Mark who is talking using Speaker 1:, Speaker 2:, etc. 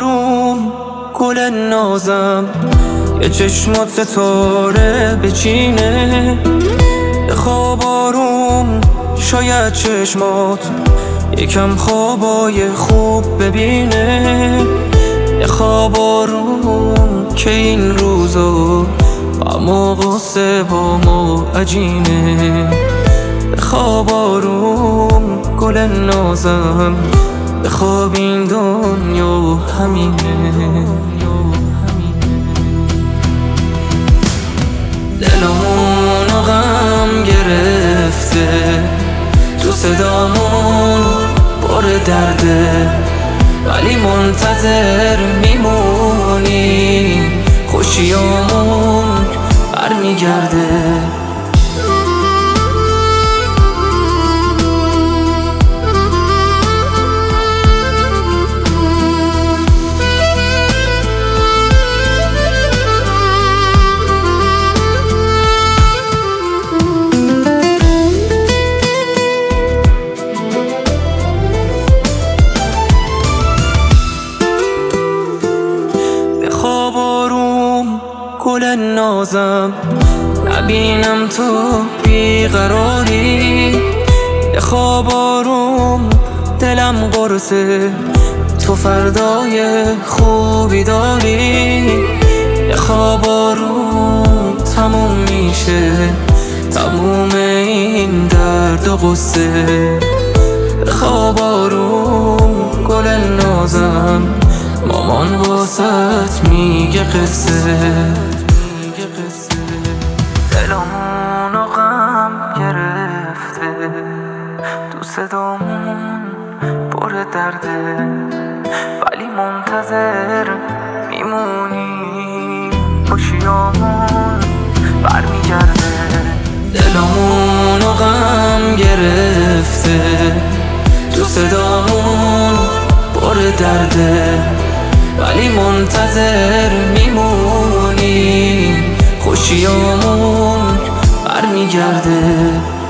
Speaker 1: آروم گل نازم یه چشمات ستاره بچینه. خواب آروم شاید چشمات یکم خوابای خوب ببینه. خواب آروم که این روزا غم و غصه با ما عجینه. خواب آروم گل نازم بخواب این دنیا همینه. دلمون غم گرفته تو صدامون پر درده ولی منتظر میمونی خوشیامون برمیگرده. خواب آروم گل نازم نبینم تو بیقراری. خواب آروم دلم قرصه تو فردای خوبی داری. خواب آروم تموم میشه تموم این درد و غصه. خواب آروم گل نازم مامان واسط میگه قصه. دلمونو غم گرفته تو صدامون پر درده ولی منتظر میمونی خوشیامون برمیگرده. دلمونو غم گرفته تو صدامون پر درده ولی منتظر میمونی خوشیامون برمیگرده.